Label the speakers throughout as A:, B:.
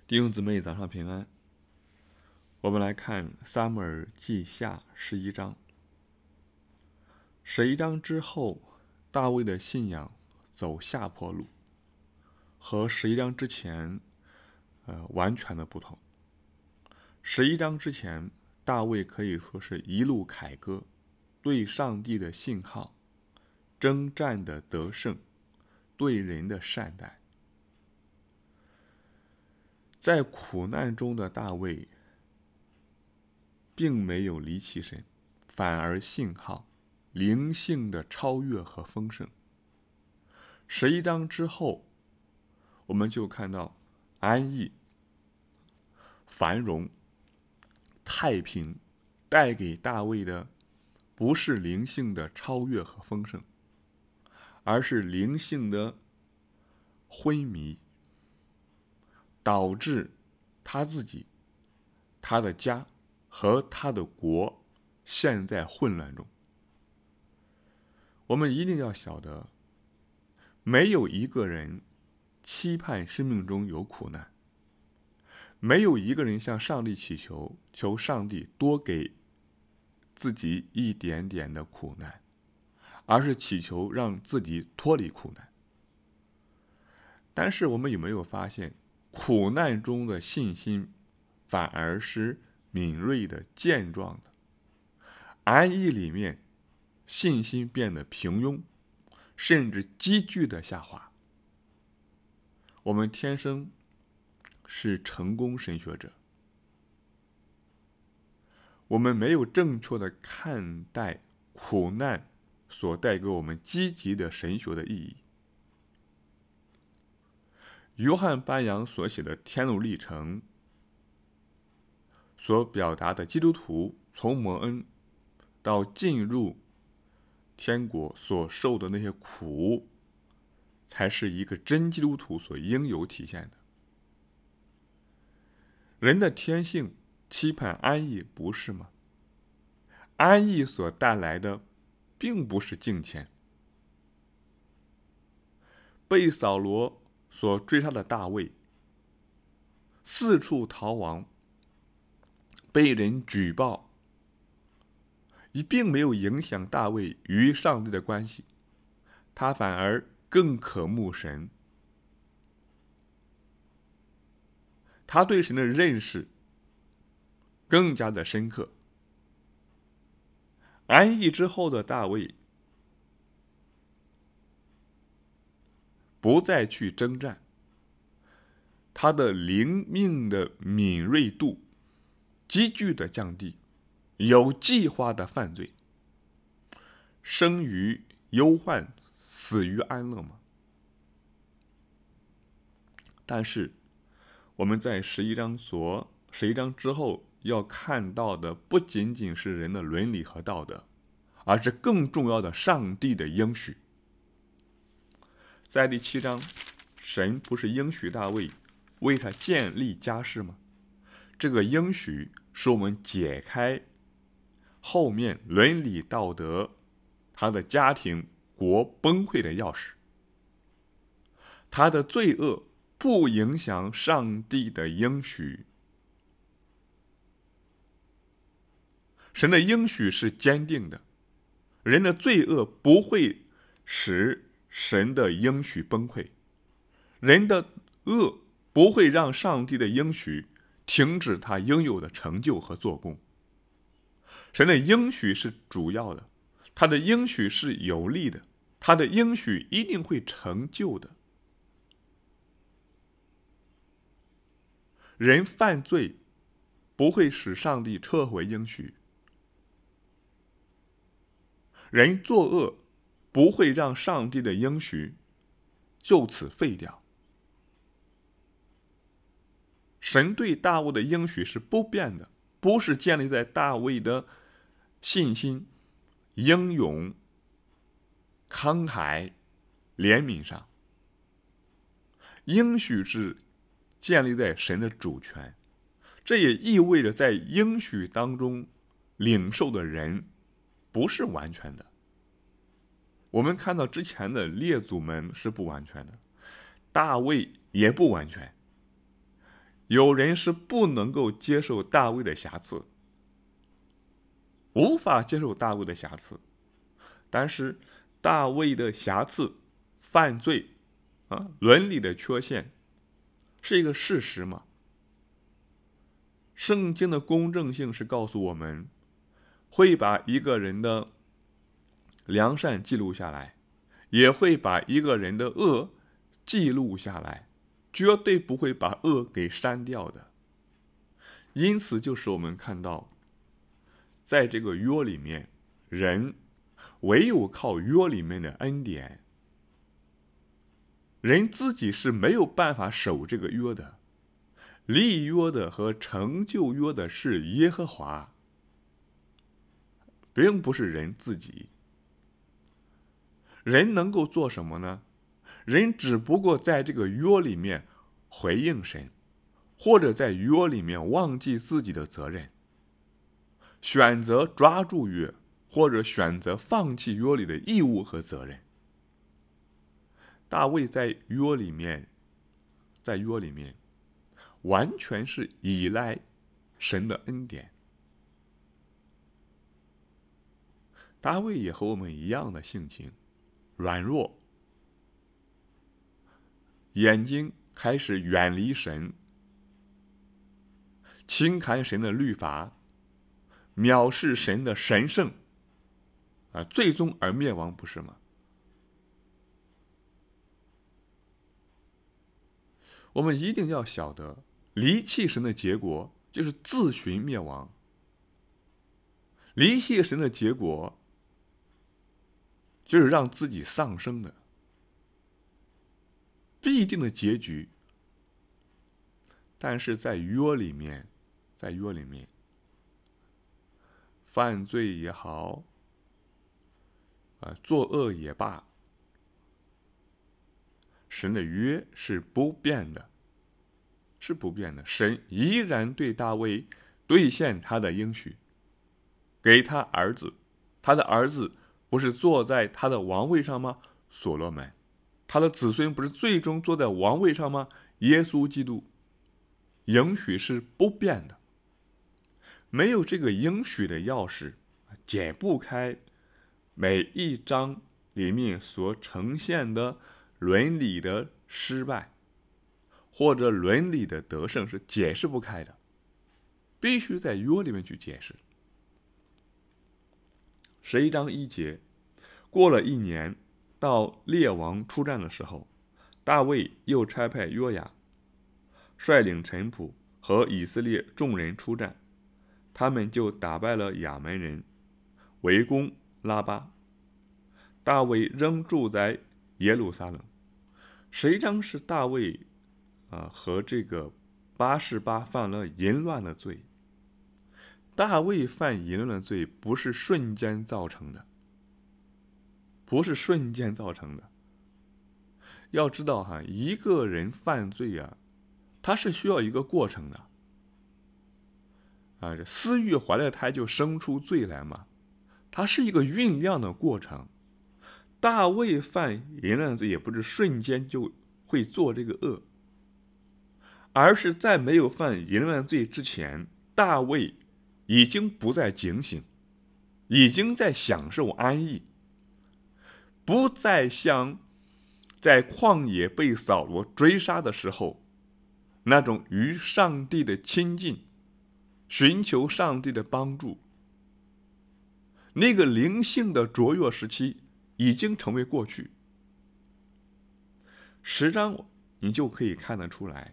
A: 弟兄姊妹，早上平安。我们来看撒母耳记下11章。11章之后，大卫的信仰走下坡路，和11章之前完全的不同。11章之前，大卫可以说是一路凯歌，对上帝的信号，征战的得胜，对人的善待。在苦难中的大卫并没有离弃神，反而信号灵性的超越和丰盛。11章之后，我们就看到安逸、繁荣、太平带给大卫的不是灵性的超越和丰盛，而是灵性的昏迷，导致他自己、他的家和他的国陷在混乱中。我们一定要晓得，没有一个人期盼生命中有苦难，没有一个人向上帝祈求，求上帝多给自己一点点的苦难，而是祈求让自己脱离苦难。但是我们有没有发现，苦难中的信心反而是敏锐的、健壮的？安逸里面，信心变得平庸，甚至急剧的下滑。我们天生是成功神学者，我们没有正确的看待苦难所带给我们积极的神学的意义。约翰班扬所写的天路历程所表达的基督徒从蒙恩到进入天国所受的那些苦，才是一个真基督徒所应有体现的。人的天性期盼安逸，不是吗？安逸所带来的并不是敬虔。被扫罗所追杀的大卫，四处逃亡，被人举报，并没有影响大卫与上帝的关系，他反而更渴慕神。他对神的认识更加的深刻。安逸之后的大卫不再去征战，他的灵命的敏锐度急剧的降低，有计划的犯罪。生于忧患，死于安乐吗？但是我们在11章之后要看到的不仅仅是人的伦理和道德，而是更重要的上帝的应许。在第7章，神不是应许大卫为他建立家室吗？这个应许是我们解开后面伦理道德他的家庭国崩溃的钥匙。他的罪恶不影响上帝的应许，神的应许是坚定的，人的罪恶不会使神的应许崩溃，人的恶不会让上帝的应许停止他应有的成就和做工。神的应许是主要的，他的应许是有力的，他的应许一定会成就的。人犯罪不会使上帝撤回应许，人作恶不会让上帝的应许就此废掉。神对大卫的应许是不变的，不是建立在大卫的信心、英勇、慷慨、怜悯上，应许是建立在神的主权。这也意味着在应许当中领受的人不是完全的。我们看到之前的列祖们是不完全的，大卫也不完全， 有人是不能够接受大卫的瑕疵，无法接受大卫的瑕疵。但是大卫的瑕疵、犯罪伦理的缺陷是一个事实嘛？圣经的公正性是告诉我们，会把一个人的良善记录下来，也会把一个人的恶记录下来，绝对不会把恶给删掉的。因此就使我们看到，在这个约里面，人唯有靠约里面的恩典，人自己是没有办法守这个约的。立约的和成就约的是耶和华，并不是人自己。人能够做什么呢？人只不过在这个约里面回应神，或者在约里面忘记自己的责任，选择抓住约，或者选择放弃约里的义务和责任。大卫在约里面完全是依赖神的恩典。大卫也和我们一样的性情，软弱，眼睛开始远离神，轻看神的律法，藐视神的神圣，最终而灭亡，不是吗？我们一定要晓得，离弃神的结果就是自寻灭亡。离弃神的结果就是让自己丧生的必定的结局。但是在约里面，犯罪也好，作恶也罢，神的约是不变的，神依然对大卫兑现他的应许，给他儿子。他的儿子不是坐在他的王位上吗？所罗门。他的子孙不是最终坐在王位上吗？耶稣基督。应许是不变的，没有这个应许的钥匙，解不开每一章里面所呈现的伦理的失败或者伦理的得胜，是解释不开的，必须在约里面去解释。11章1节，过了1年，到列王出战的时候，大卫又差派约雅率领臣仆和以色列众人出战，他们就打败了亚门人，围攻拉巴。大卫仍住在耶路撒冷。11章是大卫和这个巴示巴犯了淫乱的罪。大卫犯淫乱的罪不是瞬间造成的，要知道一个人犯罪他是需要一个过程的。这私欲怀了胎就生出罪来嘛，它是一个酝酿的过程。大卫犯淫乱罪也不是瞬间就会做这个恶，而是在没有犯淫乱罪之前，大卫已经不再警醒，已经在享受安逸，不再像在旷野被扫罗追杀的时候那种与上帝的亲近，寻求上帝的帮助。那个灵性的卓越时期已经成为过去。10章你就可以看得出来，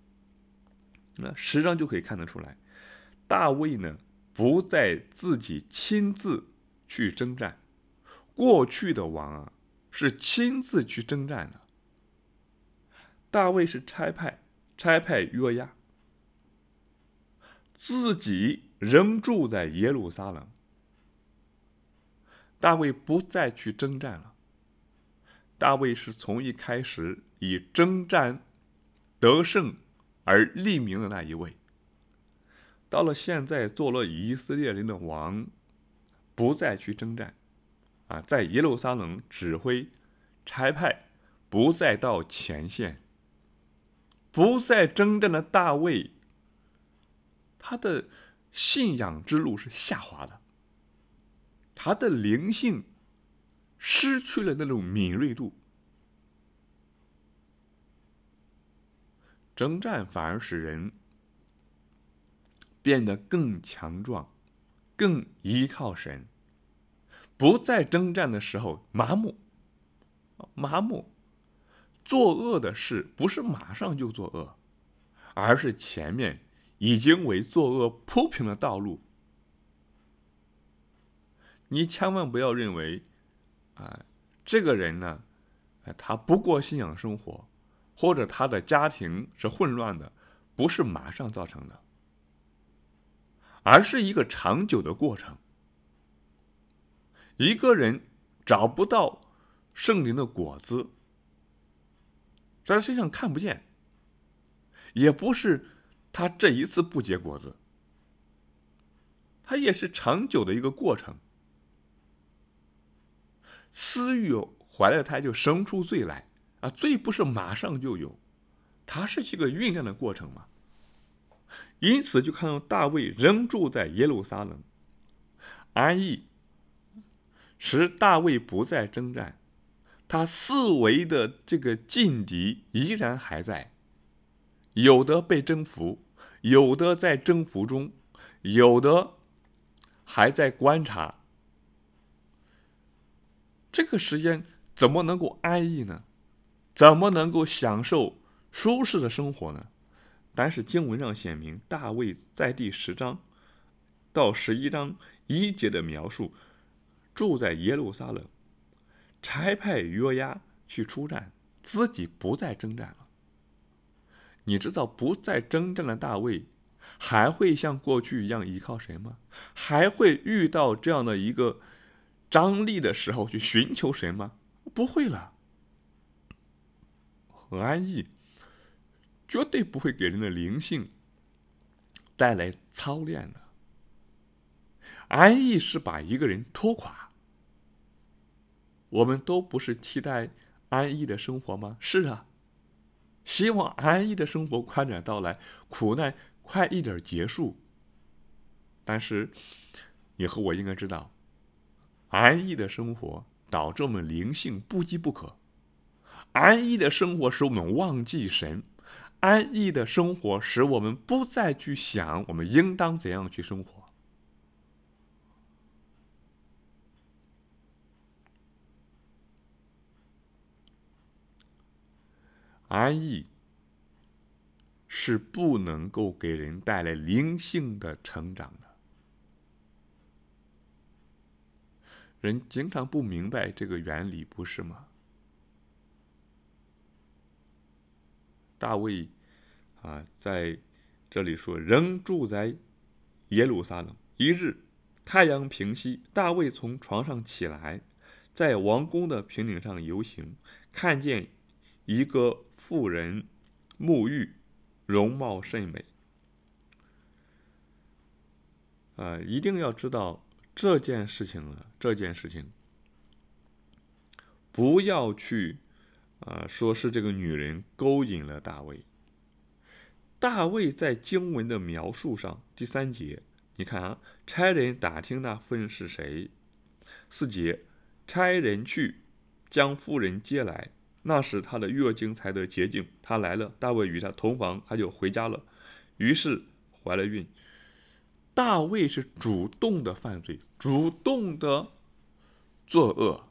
A: 大卫呢不再自己亲自去征战，过去的王是亲自去征战的。大卫是差派约押，自己仍住在耶路撒冷。大卫不再去征战了，大卫是从一开始以征战得胜而立名的那一位。到了现在做了以色列人的王，不再去征战在耶路撒冷指挥差派，不再到前线。 不再征战的大卫，他的信仰之路是下滑的，他的灵性失去了那种敏锐度，征战反而使人变得更强壮，更依靠神。不再征战的时候麻木，做恶的事不是马上就做恶，而是前面已经为作恶铺平了道路。你千万不要认为这个人呢，他不过信仰生活，或者他的家庭是混乱的，不是马上造成的，而是一个长久的过程。一个人找不到圣灵的果子，在他身上看不见，也不是他这一次不结果子，他也是长久的一个过程。私欲怀了胎就生出罪来罪不是马上就有，它是一个酝酿的过程嘛。因此就看到大卫仍住在耶路撒冷，安逸使大卫不再征战，他四围的这个劲敌依然还在，有的被征服，有的在征服中，有的还在观察。这个时间怎么能够安逸呢？怎么能够享受舒适的生活呢？但是经文上显明，大卫在第10章到11章1节的描述，住在耶路撒冷，差派约押去出战，自己不再征战了。你知道不再征战的大卫还会像过去一样依靠谁吗？还会遇到这样的一个张力的时候去寻求谁吗？不会了。安逸绝对不会给人的灵性带来操练的。安逸是把一个人拖垮。我们都不是期待安逸的生活吗？是啊，希望安逸的生活快点到来，苦难快一点结束。但是你和我应该知道，安逸的生活导致我们灵性不饥不渴，安逸的生活使我们忘记神，安逸的生活使我们不再去想我们应当怎样去生活。安逸是不能够给人带来灵性的成长的。人经常不明白这个原理，不是吗？大卫在这里说，仍住在耶路撒冷。一日，太阳平西，大卫从床上起来，在王宫的平顶上游行，看见一个妇人沐浴，容貌甚美。一定要知道这件事情，不要去说是这个女人勾引了大卫。大卫在经文的描述上，第3节，你看差人打听那妇人是谁。4节，差人去将妇人接来，那时他的月经才得洁净。他来了，大卫与他同房，他就回家了，于是怀了孕。大卫是主动的犯罪，主动的作恶，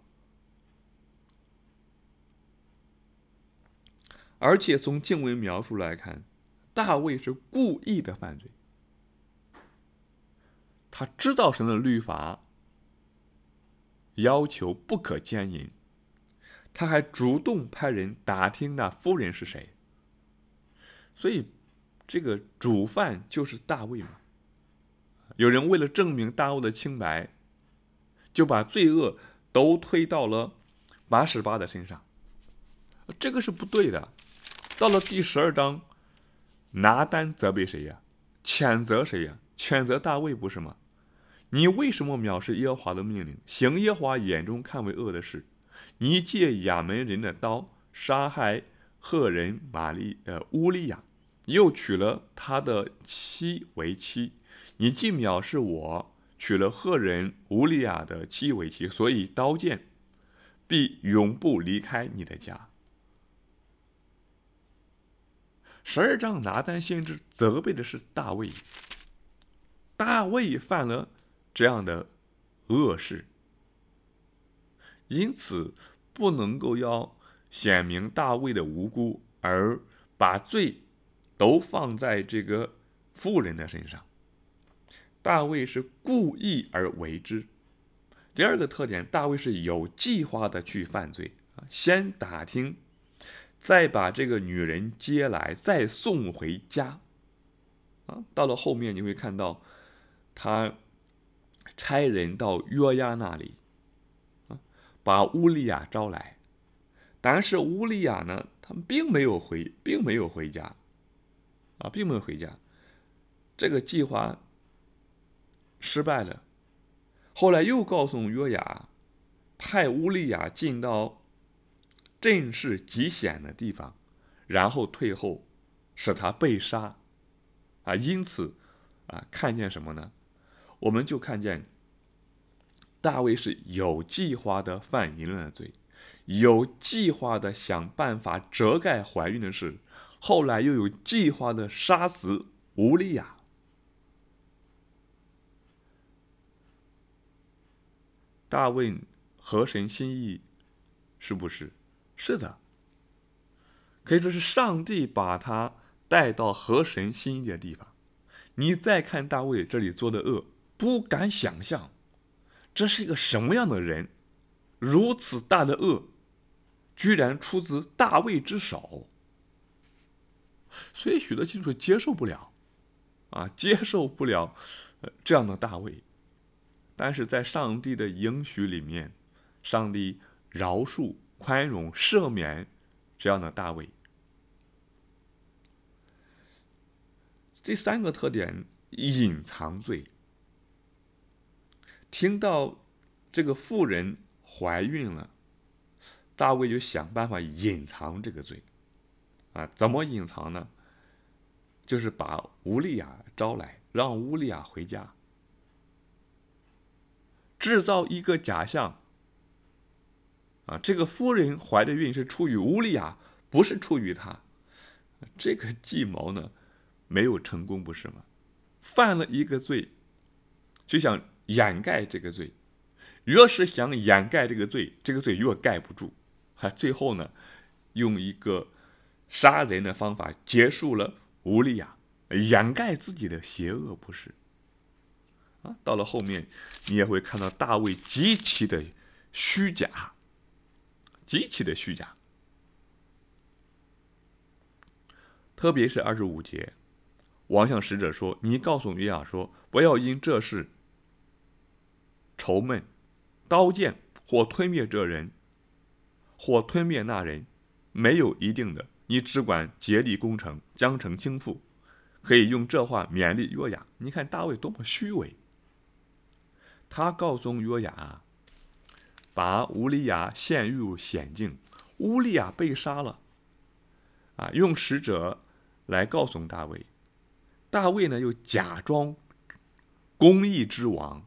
A: 而且从经文描述来看，大卫是故意的犯罪。他知道神的律法要求不可奸淫，他还主动派人打听那妇人是谁。所以这个主犯就是大卫嘛。有人为了证明大卫的清白，就把罪恶都推到了拔示巴的身上，这个是不对的。到了第12章，拿单责备谁呀？谴责谁呀？谴责大卫，不是吗？你为什么藐视耶和华的命令，行耶和华眼中看为恶的事？你借亚扪人的刀杀害赫人乌利亚，又娶了他的妻为妻。你既藐视我，娶了赫人乌利亚的妻为妻，所以刀剑必永不离开你的家。12章拿单先知责备的是大卫，大卫犯了这样的恶事，因此不能够要显明大卫的无辜，而把罪都放在这个妇人的身上。大卫是故意而为之。第二个特点，大卫是有计划的去犯罪，先打听，再把这个女人接来，再送回家。到了后面你会看到，他差人到约押那里，把乌利亚招来，但是乌利亚呢，他们并没有回家，并没有回家，这个计划失败了。后来又告诉约押，派乌利亚进到阵势极险的地方，然后退后，使他被杀。因此看见什么呢？我们就看见大卫是有计划的犯淫乱的罪，有计划的想办法遮盖怀孕的事，后来又有计划的杀死乌利亚。大卫合神心意，是不是？是的，可以说是上帝把他带到合神心意的地方。你再看大卫这里做的恶，不敢想象这是一个什么样的人，如此大的恶居然出自大卫之手。所以许多基督徒接受不了这样的大卫。但是在上帝的应许里面，上帝饶恕、宽容、赦免这样的大卫。第三个特点，隐藏罪。听到这个妇人怀孕了，大卫就想办法隐藏这个罪。怎么隐藏呢？就是把乌利亚招来，让乌利亚回家，制造一个假象。这个夫人怀的孕是出于乌利亚，不是出于他。这个计谋呢，没有成功，不是吗？犯了一个罪，就想掩盖这个罪，越是想掩盖这个罪，这个罪越盖不住。最后呢，用一个杀人的方法结束了乌利亚，掩盖自己的邪恶，不是？到了后面，你也会看到大卫极其的虚假，特别是25节，王向使者说：“你告诉约押说，不要因这事愁闷，刀剑或吞灭这人，或吞灭那人，没有一定的。你只管竭力攻城，将城倾覆。”可以用这话勉励约押。你看大卫多么虚伪！他告诉约押，把乌利亚陷入险境，乌利亚被杀了，用使者来告诉大卫。大卫呢又假装公义之王，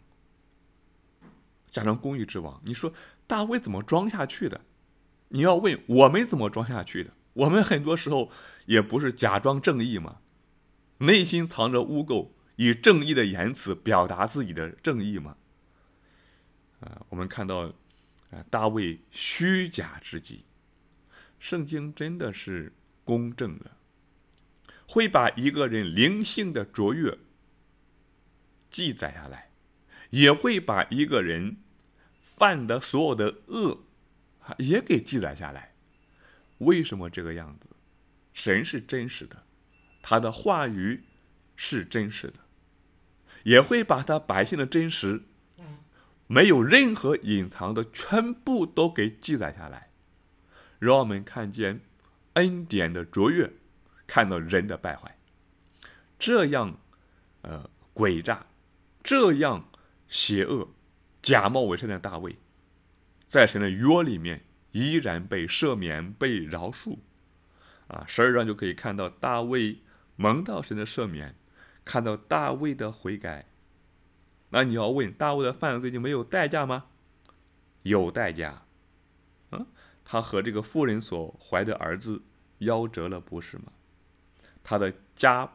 A: 你说大卫怎么装下去的？你要问我们怎么装下去的？我们很多时候也不是假装正义吗？内心藏着污垢，以正义的言辞表达自己的正义吗？我们看到大卫虚假之极。圣经真的是公正的，会把一个人灵性的卓越记载下来，也会把一个人犯的所有的恶也给记载下来。为什么这个样子？神是真实的，他的话语是真实的，也会把他百姓的真实没有任何隐藏的全部都给记载下来，让我们看见恩典的卓越，看到人的败坏。这样诡诈，这样邪恶，假冒伪善的大卫，在神的约里面依然被赦免，被饶恕。 12章就可以看到大卫蒙到神的赦免，看到大卫的悔改。那你要问，大卫的犯罪就没有代价吗？有代价。他和这个妇人所怀的儿子夭折了，不是吗？他的家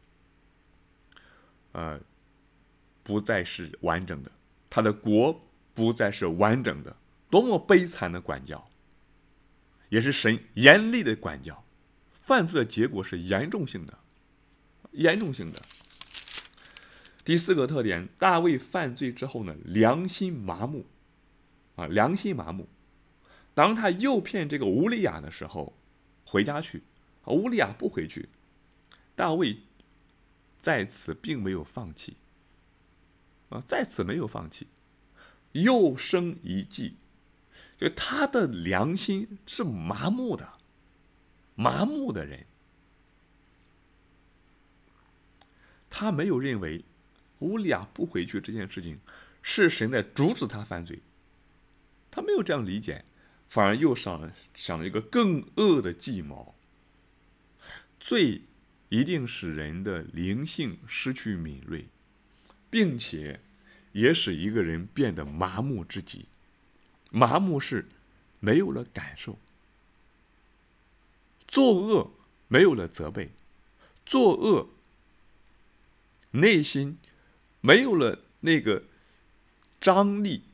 A: 不再是完整的，他的国不再是完整的，多么悲惨的管教，也是神严厉的管教。犯罪的结果是严重性的。第4个特点，大卫犯罪之后呢，良心麻木。当他诱骗这个乌利亚的时候，回家去，乌利亚不回去，大卫在此并没有放弃，又生一计，就他的良心是麻木的人，他没有认为乌利亚不回去这件事情是神在阻止他犯罪，他没有这样理解，反而又想了一个更恶的计谋。罪一定使人的灵性失去敏锐，并且也使一个人变得麻木至极。麻木是没有了感受，作恶没有了责备，作恶内心没有了那个张力。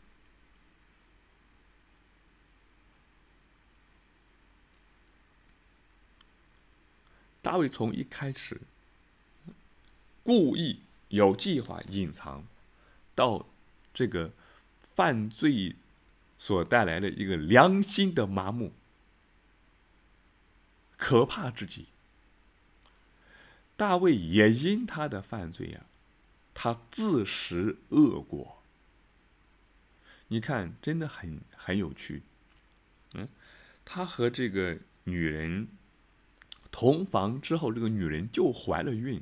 A: 大卫从一开始故意有计划隐藏，到这个犯罪所带来的一个良心的麻木，可怕至极。大卫也因他的犯罪他自食恶果。你看，真的很有趣。他和这个女人同房之后，这个女人就怀了孕。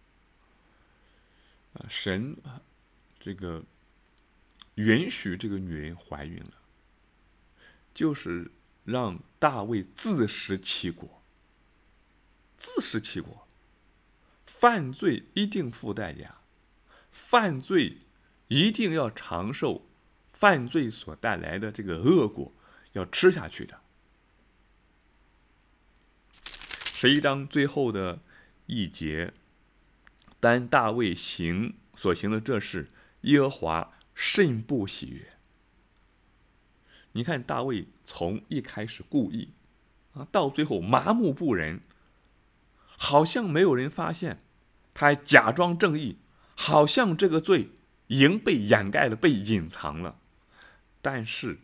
A: 神这个允许这个女人怀孕了，就是让大卫自食其果。犯罪一定付代价，犯罪一定要承受犯罪所带来的这个恶果，要吃下去的。11章最后的一节，但大卫所行的这事，耶和华甚不喜悦。你看大卫从一开始故意到最后麻木不仁，好像没有人发现，他还假装正义，好像这个罪已经被掩盖了，被隐藏了。但是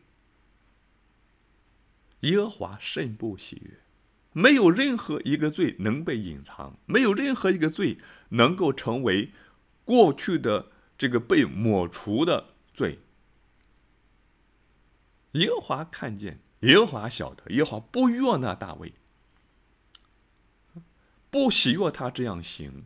A: 耶和华甚不喜悦，没有任何一个罪能被隐藏，没有任何一个罪能够成为过去的这个被抹除的罪。耶和华看见，耶和华晓得，耶和华不悦纳大卫，不喜悦他这样行，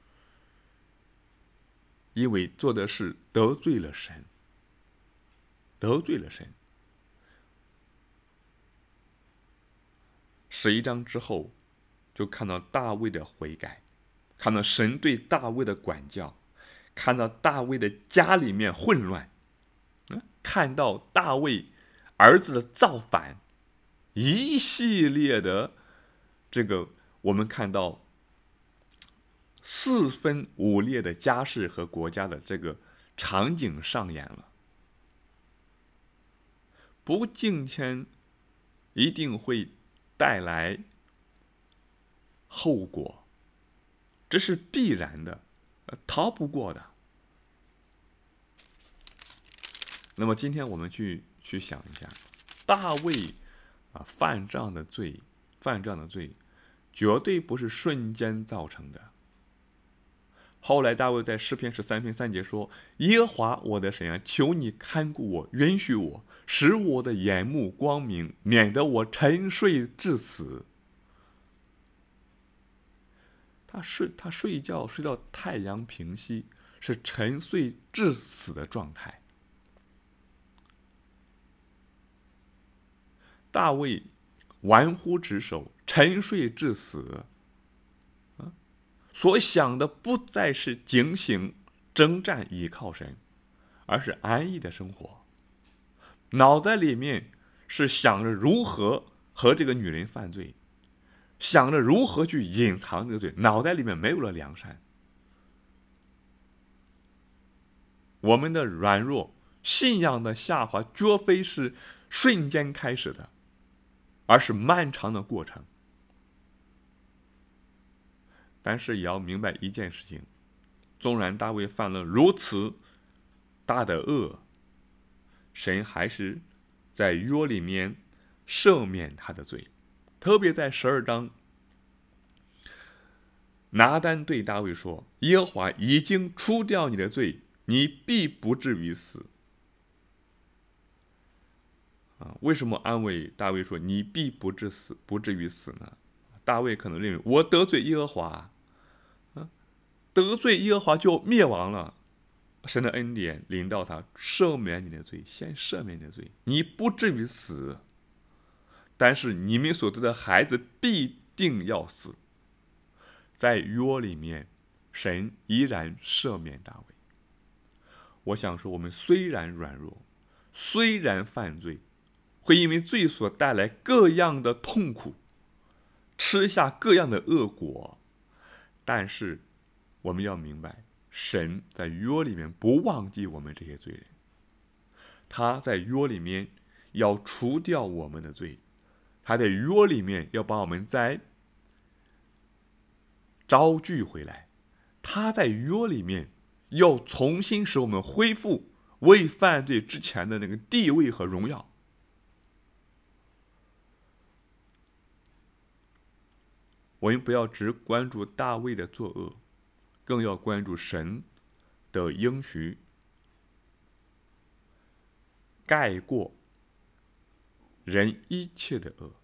A: 因为做的是得罪了神。11章之后，就看到大卫的悔改，看到神对大卫的管教，看到大卫的家里面混乱，看到大卫儿子的造反，一系列的这个我们看到4分5裂的家世和国家的这个场景上演了。不敬虔一定会带来后果，这是必然的，逃不过的。那么今天我们去想一下，大卫犯这样的罪，绝对不是瞬间造成的。后来大卫在诗篇13篇3节说：耶和华我的神求你看顾我，允许我，使我的眼目光明，免得我沉睡至死。他睡觉睡到太阳平息，是沉睡至死的状态。大卫玩忽职守，沉睡至死。所想的不再是警醒、征战、依靠神，而是安逸的生活。脑袋里面是想着如何和这个女人犯罪，想着如何去隐藏这个罪，脑袋里面没有了良善。我们的软弱、信仰的下滑，绝非是瞬间开始的，而是漫长的过程。但是也要明白一件事情，纵然大卫犯了如此大的恶，神还是在约里面赦免他的罪。特别在12章，拿单对大卫说：耶和华已经除掉你的罪，你必不至于死。为什么安慰大卫说你必不至于死呢？大卫可能认为我得罪耶和华，得罪耶和华就灭亡了。神的恩典临到他，赦免你的罪，先赦免你的罪，你不至于死。但是你们所得的孩子必定要死。在约里面，神依然赦免大卫。我想说，我们虽然软弱，虽然犯罪，会因为罪所带来各样的痛苦，吃下各样的恶果，但是我们要明白，神在约里面不忘记我们这些罪人，他在约里面要除掉我们的罪，他在约里面要把我们再招聚回来，他在约里面要重新使我们恢复未犯罪之前的那个地位和荣耀。我们不要只关注大卫的作恶，更要关注神的应许盖过人一切的恶。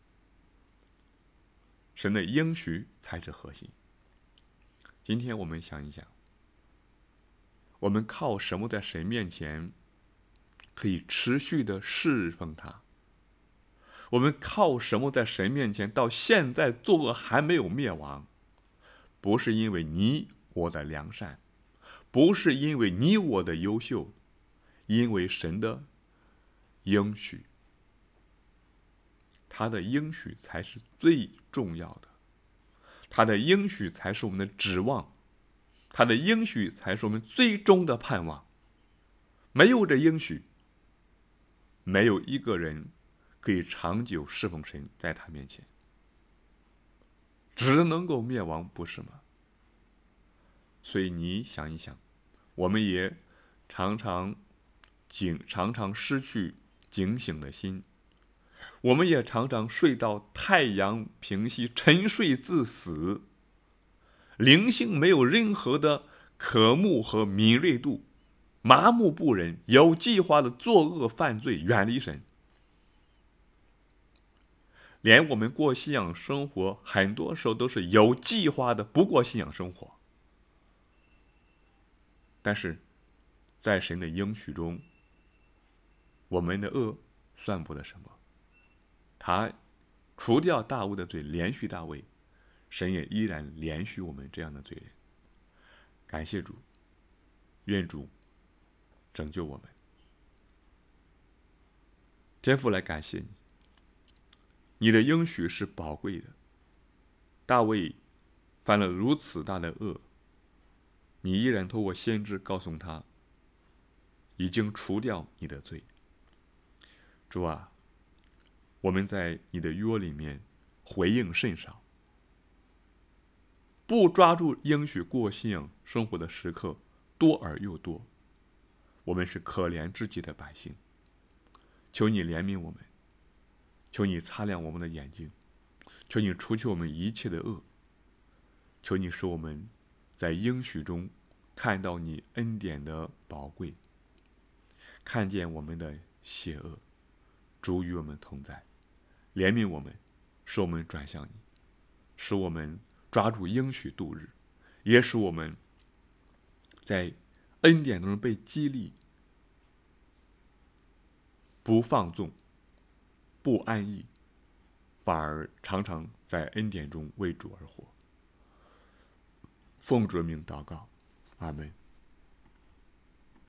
A: 神的应许才是核心。今天我们想一想，我们靠什么在神面前可以持续的侍奉他？我们靠什么在神面前到现在作恶还没有灭亡？不是因为你我的良善，不是因为你我的优秀，因为神的应许。他的应许才是最重要的，他的应许才是我们的指望，他的应许才是我们最终的盼望。没有这应许，没有一个人可以长久侍奉神，在他面前只能够灭亡，不是吗？所以你想一想，我们也常常失去警醒的心，我们也常常睡到太阳平息，沉睡自死，灵性没有任何的渴慕和敏锐度，麻木不仁，有计划的作恶犯罪，远离神。连我们过信仰生活，很多时候都是有计划的不过信仰生活。但是在神的应许中，我们的恶算不得什么。他除掉大卫的罪，连续大卫，神也依然连续我们这样的罪人。感谢主，愿主拯救我们。天父，来感谢你，你的应许是宝贵的。大卫犯了如此大的恶，你依然透过先知告诉他，已经除掉你的罪。主啊，我们在你的约里面回应甚少，不抓住应许过信仰生活的时刻多而又多。我们是可怜至极的百姓，求你怜悯我们，求你擦亮我们的眼睛，求你除去我们一切的恶，求你使我们在应许中看到你恩典的宝贵，看见我们的邪恶，主与我们同在，怜悯我们，使我们转向你，使我们抓住应许度日，也使我们在恩典中被激励，不放纵，不安逸， 反而常常在恩典中为主而活。奉主的名祷告，阿门。